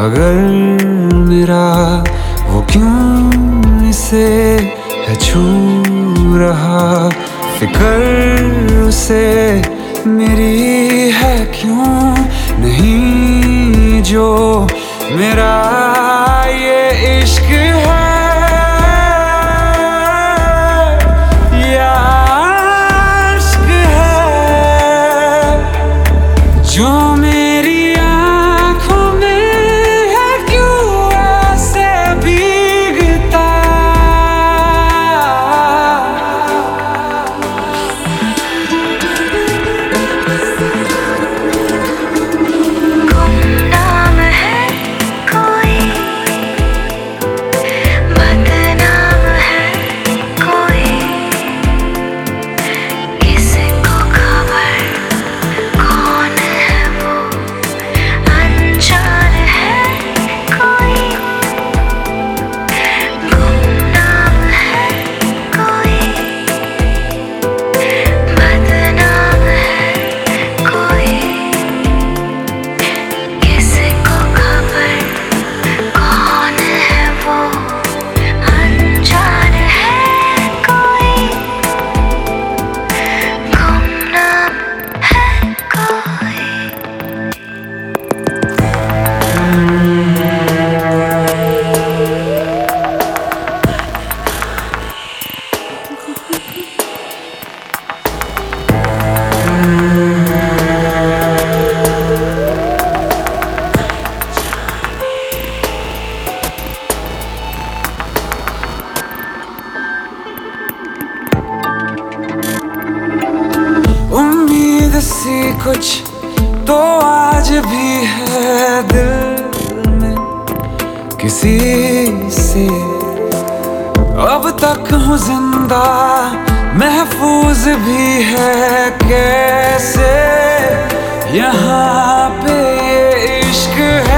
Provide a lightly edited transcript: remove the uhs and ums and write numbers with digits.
अगर मेरा वो क्यों इसे है छू रहा, फिक्र उसे मेरी है क्यों नहीं जो मेरा ये इश्क है या इश्क है जो मेरी आँखों में है क्यों ऐसे भीगता। गुमनाम है कोई, बदनाम है कोई, किसको खबर कौन है वो, अनजान है कोई। गुमनाम है कोई, बदनाम है कोई, किसको खबर कौन है वो, अनजान है कोई। गुमनाम है कोई। उम्मीद सी कुछ तो आज भी है दिल में किसी से, अब तक हूँ जिंदा महफूज भी है कैसे यहाँ पे ये इश्क है।